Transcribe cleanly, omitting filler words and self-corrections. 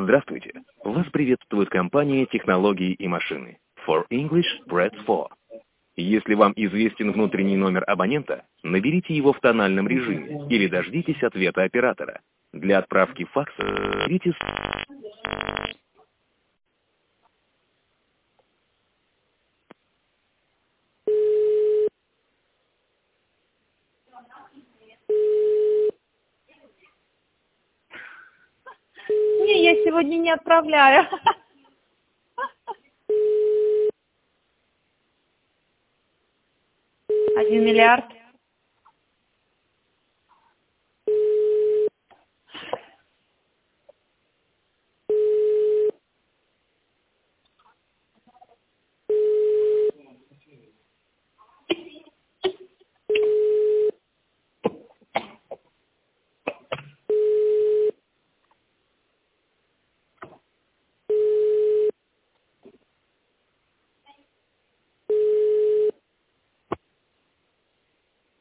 Здравствуйте. Вас приветствует компания «Технологии и машины». For English, press 4. Если вам известен внутренний номер абонента, наберите его в тональном режиме или дождитесь ответа оператора. Для отправки факса наберите... Не, я сегодня не отправляю. 1 миллиард.